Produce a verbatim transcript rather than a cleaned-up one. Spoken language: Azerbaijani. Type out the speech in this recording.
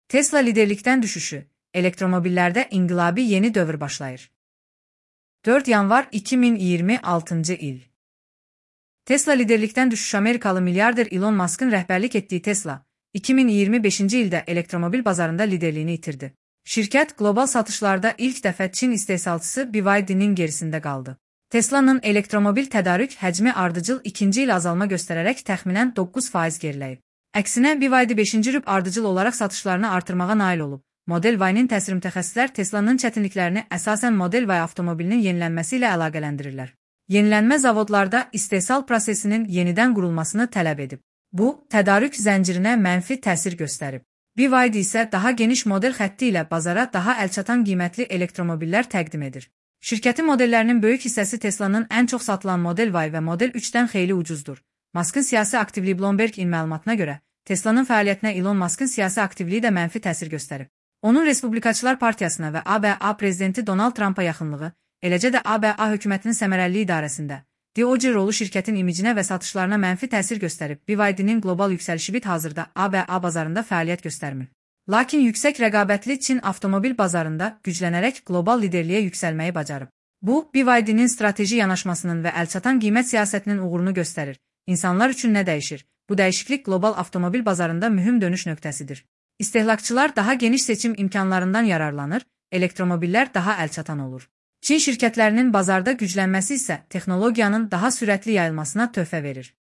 Tesla liderlikdən düşüşü, elektromobillərdə inqilabi yeni dövr başlayır. dörd yanvar iki min iyirmi altıncı il. Tesla liderlikdən düşüş Amerikalı milyarder Elon Musk'ın rəhbərlik etdiyi Tesla, iki min iyirmi beşinci ildə elektromobil bazarında liderliyini itirdi. Şirkət qlobal satışlarda ilk dəfə Çin istehsalçısı B Y D'nin gerisində qaldı. Tesla'nın elektromobil tədarük həcmi ardıcıl ikinci il azalma göstərərək təxminən doqquz faiz geriləyib. Əksinə B Y D beşinci rüb ardıcıl olaraq satışlarını artırmağa nail olub. Model Y-nin təsir mütəxəssislər Tesla'nın çətinliklərini əsasən Model Y avtomobilinin yenilənməsi ilə əlaqələndirirlər. Yenilənmə zavodlarda istehsal prosesinin yenidən qurulmasını tələb edib. Bu, tədarük zəncirinə mənfi təsir göstərib. B Y D isə daha geniş model xətti ilə bazara daha əlçatan qiymətli elektromobillər təqdim edir. Şirkətin modellərinin böyük hissəsi Tesla'nın ən çox satılan Model Y və Model üçdən xeyli ucuzdur. Musk'ın siyasi aktivliyi Bloomberg-in məlumatına görə, Tesla'nın fəaliyyətinə Elon Musk'ın siyasi aktivliyi də mənfi təsir göstərib. Onun Respublikaçılar Partiyasına və A B A prezidenti Donald Trumpa yaxınlığı, eləcə də A B A hökumətinin səmərəliliyi idarəsində D O J rolu şirkətin imicinə və satışlarına mənfi təsir göstərib. B Y D'nin qlobal yüksəlişi bit hazırda A B A bazarında fəaliyyət göstərmir. Lakin yüksək rəqabətli Çin avtomobil bazarında güclənərək qlobal liderliyə yüksəlməyi bacarıb. Bu, B Y D'nin strateji yanaşmasının və əlçatan qiymət siyasətinin uğurunu göstərir. İnsanlar üçün nə dəyişir? Bu dəyişiklik qlobal avtomobil bazarında mühüm dönüş nöqtəsidir. İstehlakçılar daha geniş seçim imkanlarından yararlanır, elektromobillər daha əlçatan olur. Çin şirkətlərinin bazarda güclənməsi isə texnologiyanın daha sürətli yayılmasına töhfə verir.